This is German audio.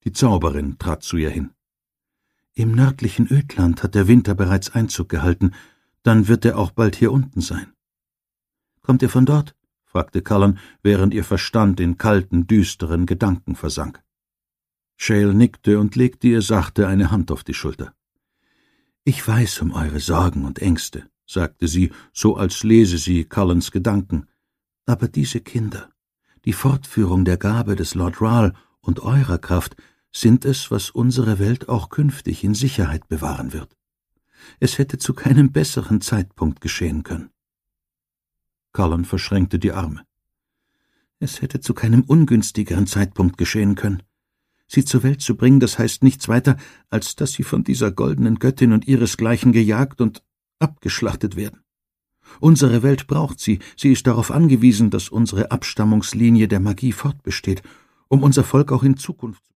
Die Zauberin trat zu ihr hin. »Im nördlichen Ödland hat der Winter bereits Einzug gehalten, dann wird er auch bald hier unten sein.« »Kommt ihr von dort?« fragte Cullen, während ihr Verstand in kalten, düsteren Gedanken versank. Shale nickte und legte ihr sachte eine Hand auf die Schulter. »Ich weiß um eure Sorgen und Ängste«, sagte sie, so als lese sie Cullens Gedanken, »aber diese Kinder, die Fortführung der Gabe des Lord Rahl und eurer Kraft, sind es, was unsere Welt auch künftig in Sicherheit bewahren wird. Es hätte zu keinem besseren Zeitpunkt geschehen können.« Cullen verschränkte die Arme. »Es hätte zu keinem ungünstigeren Zeitpunkt geschehen können. Sie zur Welt zu bringen, das heißt nichts weiter, als dass sie von dieser goldenen Göttin und ihresgleichen gejagt und abgeschlachtet werden. Unsere Welt braucht sie, sie ist darauf angewiesen, dass unsere Abstammungslinie der Magie fortbesteht, um unser Volk auch in Zukunft